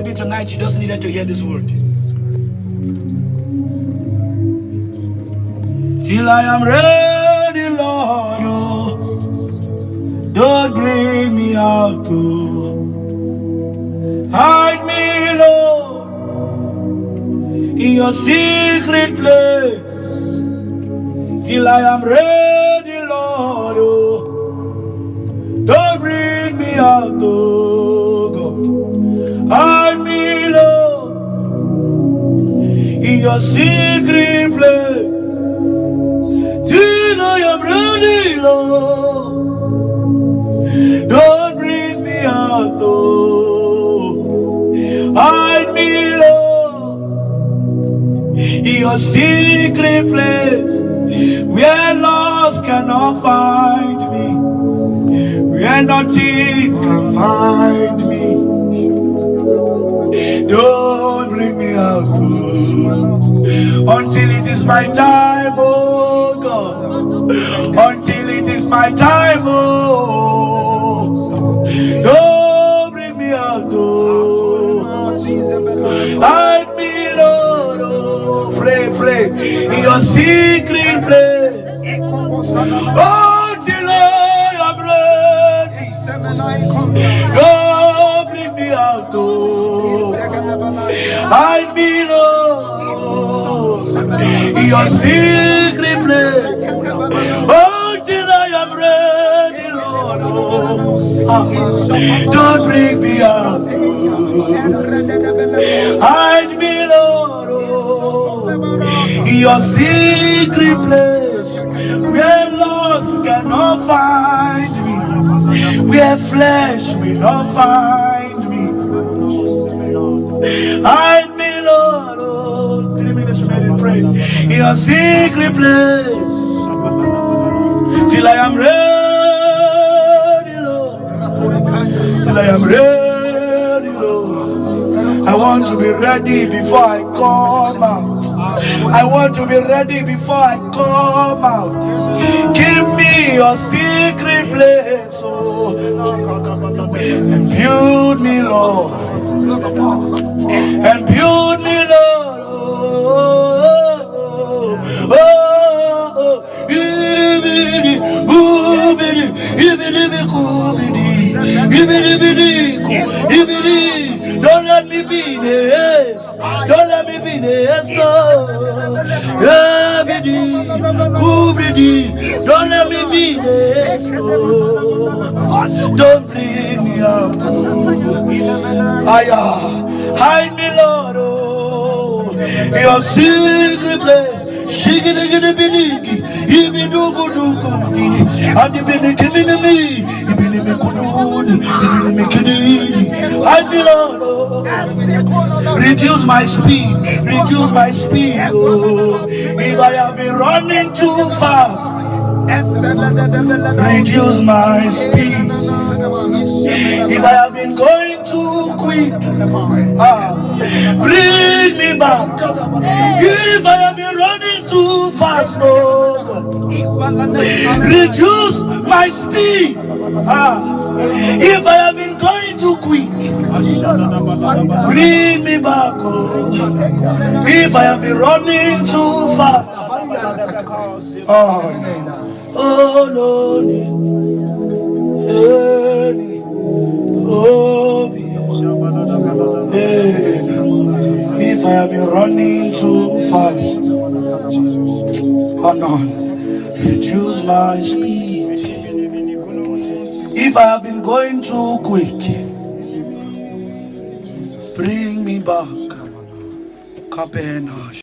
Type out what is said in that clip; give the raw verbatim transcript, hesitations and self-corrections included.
maybe tonight you just needed to hear this word. Till I am ready, Lord, oh, don't bring me out, oh. Hide me, Lord, in your secret place. Till I am ready, Lord, oh, don't bring me out, oh God. Hide me, Lord, in your secret place. Till I am ready, Lord, don't bring me out, oh. Hide me, Lord, in your secret place, where lost cannot find me, where nothing can find me. Don't bring me out, oh, until it is my time, oh God. Until it is my time, oh, don't bring me out, oh. Hide me, Lord, oh, pray, pray, in your secret place. Until I am ready, don't bring me out, oh. Hide me, Lord, in your secret place. Until I am ready, Lord, oh, ah, don't bring me out, oh. Hide me, Lord, oh, in your secret place, where lost cannot find me, where flesh will not find me. Hide me, Lord, oh, three minutes remaining, pray, in your secret place. Till I am ready, Lord. Till I am ready, Lord. I want to be ready before I come out. I want to be ready before I come out. Give me your secret place, oh, and build me, Lord. And build me, Lord. Oh, oh, oh. Don't let me be this. Don't let me be this. Don't let me be this. Don't bring me up. Hide me, Lord, oh, your secret place. Shake it, get it, believe you be do good, do good. And you be making me, you be living good, you be making it. I belong. Reduce my speed, reduce my speed. Oh. If I have been running too fast, reduce my speed. If I have been going too quick, ah, bring me back. If I have been running too fast, oh, reduce my speed. Ah, if I have been going too quick, bring me back. Oh, if I have been running too fast, oh, oh, no, oh, if I have been running too fast, oh no, reduce my speed. If I have been going too quick, bring me back. Kapena.